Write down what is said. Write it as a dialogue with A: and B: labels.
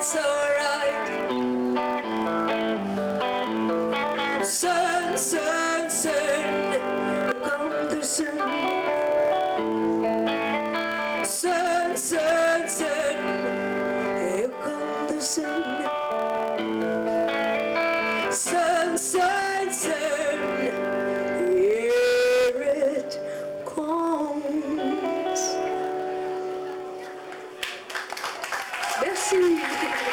A: it's alright. Sun, sun, sun, come the sun. Sun, sun, sun, here come the sun. Sun, sun, sun, here it comes. Merci.